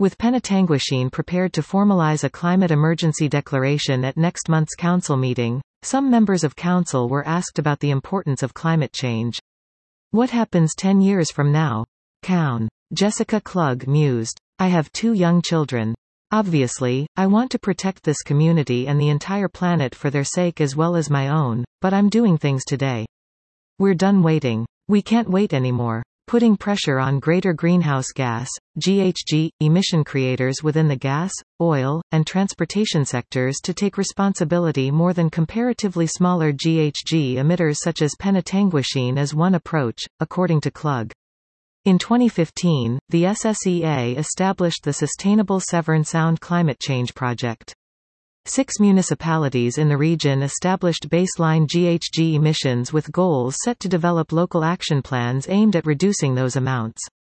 With Penetanguishene prepared to formalize a climate emergency declaration at next month's council meeting, some members of council were asked about the importance of climate change. What happens 10 years from now? Cown. Jessica Klug mused. I have 2 young children. Obviously, I want to protect this community and the entire planet for their sake as well as my own, but I'm doing things today. We're done waiting. We can't wait anymore. Putting pressure on greater greenhouse gas, GHG, emission creators within the gas, oil, and transportation sectors to take responsibility more than comparatively smaller GHG emitters such as Penetanguishene is one approach, according to Klug. In 2015, the SSEA established the Sustainable Severn Sound Climate Change Project. 6 municipalities in the region established baseline GHG emissions with goals set to develop local action plans aimed at reducing those amounts.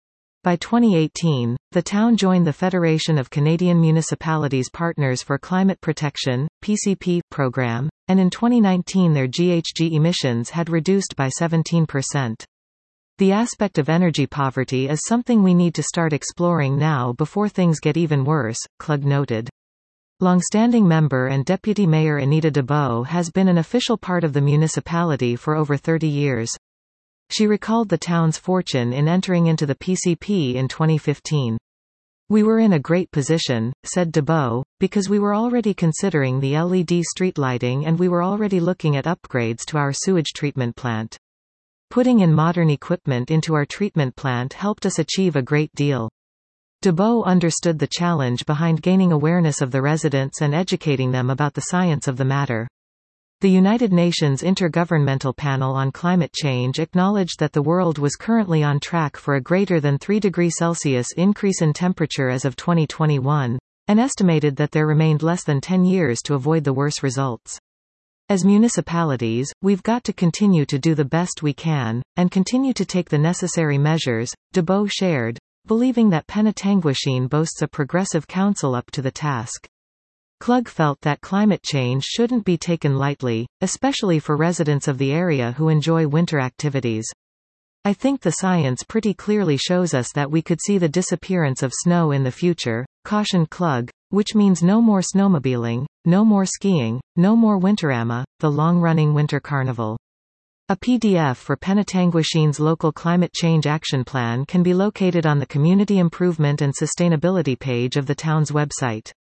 By 2018, the town joined the Federation of Canadian Municipalities Partners for Climate Protection (PCP) program, and in 2019 their GHG emissions had reduced by 17%. The aspect of energy poverty is something we need to start exploring now before things get even worse, Klug noted. Longstanding member and Deputy Mayor Anita DeBow has been an official part of the municipality for over 30 years. She recalled the town's fortune in entering into the PCP in 2015. We were in a great position, said DeBow, because we were already considering the LED street lighting and we were already looking at upgrades to our sewage treatment plant. Putting in modern equipment into our treatment plant helped us achieve a great deal. DeBow understood the challenge behind gaining awareness of the residents and educating them about the science of the matter. The United Nations Intergovernmental Panel on Climate Change acknowledged that the world was currently on track for a greater than 3 degrees Celsius increase in temperature as of 2021, and estimated that there remained less than 10 years to avoid the worst results. As municipalities, we've got to continue to do the best we can, and continue to take the necessary measures, DeBow shared, believing that Penetanguishene boasts a progressive council up to the task. Klug felt that climate change shouldn't be taken lightly, especially for residents of the area who enjoy winter activities. I think the science pretty clearly shows us that we could see the disappearance of snow in the future, cautioned Klug, which means no more snowmobiling, no more skiing, no more Winterama, the long-running winter carnival. A PDF for Penetanguishene's local climate change action plan can be located on the Community Improvement and Sustainability page of the town's website.